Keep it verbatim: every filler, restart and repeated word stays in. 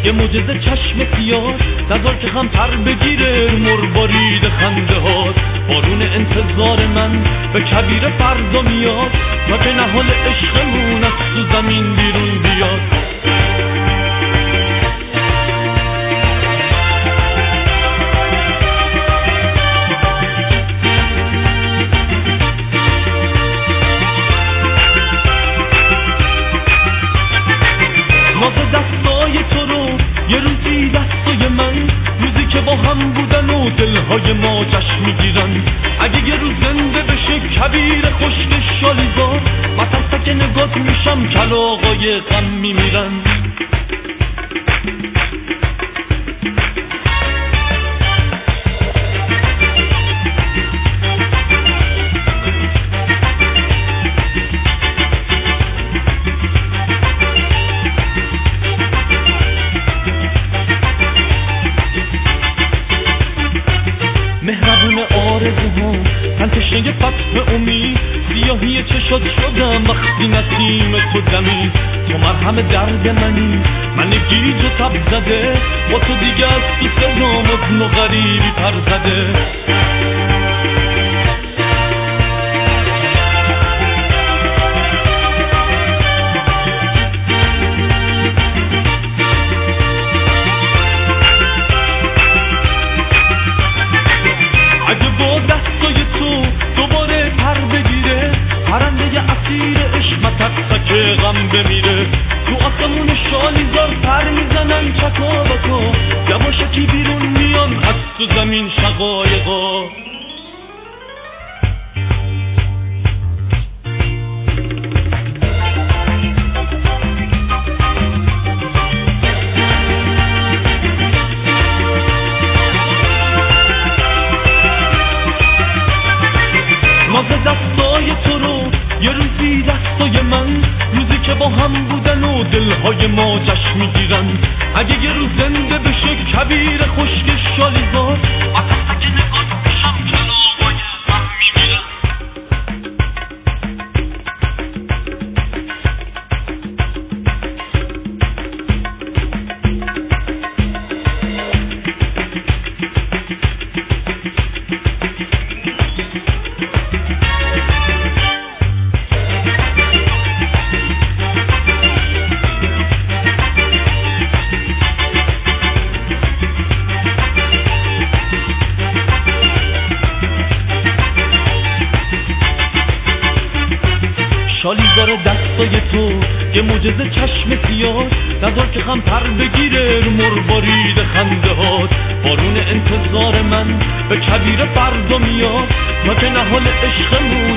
یه معجزه چشم سیاه نذار که هم پر بگیره مربارید خنده هات. بارون انتظار من به کبیر فردا میاد تا که نهال عشقمون از تو زمین بیرون بیاد. ناز دستای تو رو یه روزی دستای من، روزی که با هم بودن و دلهای ما جشن میگیرن. اگه یه روز زنده بشه کبیر خشک شالیزار، مثلا که نگات میشم کلاغای غم میمیرن. مهربون آرزوها من تشنه فتح امید، سیاهی چشات شدم وقتی نسیم تو دمی. تو مرهم درد منی من گیج و تب زده، با تو دیگه از تو سهرام ازن و غریبی پر زده. که غم بمیره تو آسمون شالیزار پر میزنن چکا بکا، یواشکی بیرون میان از تو زمین شقایقا. ناز دستای تو رو یه روزی دستای من، روزی که با هم بودن و دلهای ما جشن میگیرن. اگه یه روز زنده بشه کبیر خشک شالیزار، اصلا که نگات بشم کلاغای غم میمیرن. شالیزار دستای تو یه معجزه چشم سیاه، نذار که هم پر بگیره رو مربارید خنده هات. بارون انتظار من به کبیر فردا میاد تا که نهال عشقمون